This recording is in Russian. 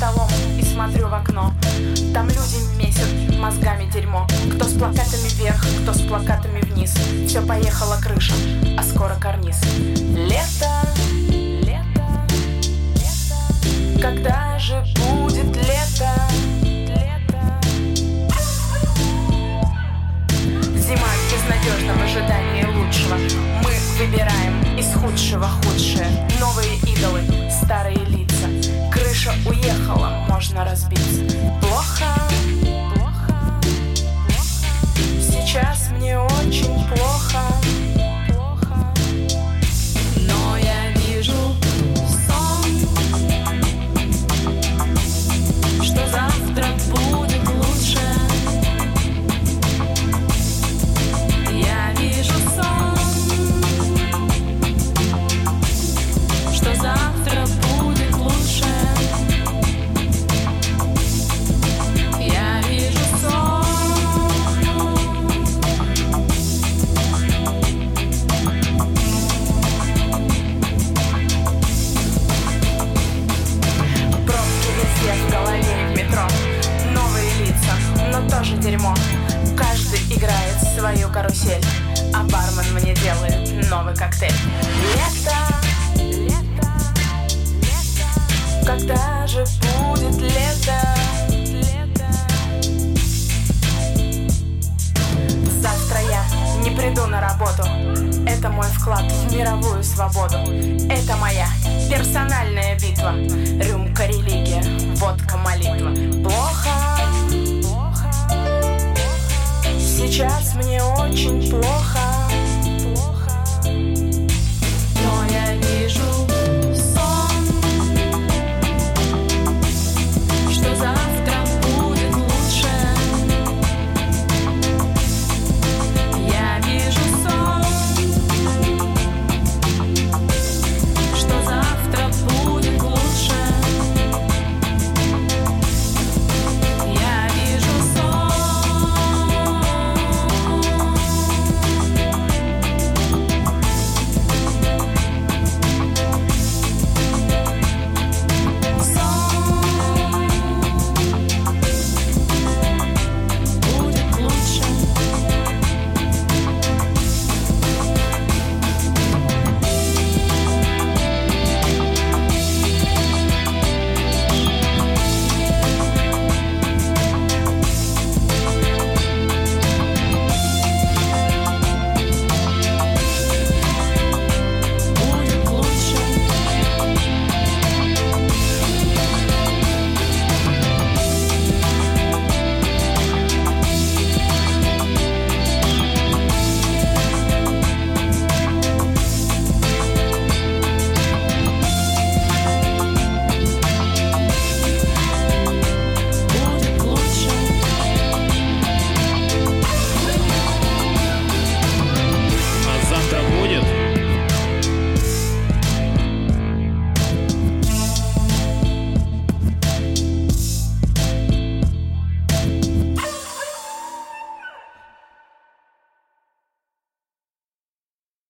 столом и смотрю в окно. Там люди месят мозгами дерьмо. Кто с плакатами вверх, кто с плакатами вниз. Все поехала крыша, а скоро карниз. Лето, лето, лето. Когда же будет лето? Зима в безнадежном ожидании лучшего. Мы выбираем из худшего худшее. Новые идолы, старые лица. Крыша уехала, можно разбиться. Плохо, плохо, плохо. Сейчас мне очень плохо. Плохо. Но я вижу сон, что завтра будет лучше. Я вижу сон, что завтра будет лучше. Я вижу сон. Пробки везде в голове и в метро. Новые лица, но тоже дерьмо. Каждый играет свою карусель, а бармен мне делает новый коктейль. Лето, лето, лето. Когда же будет лето? Лето. Завтра я не приду на работу. Это мой вклад в мировую свободу. Это моя персональная битва.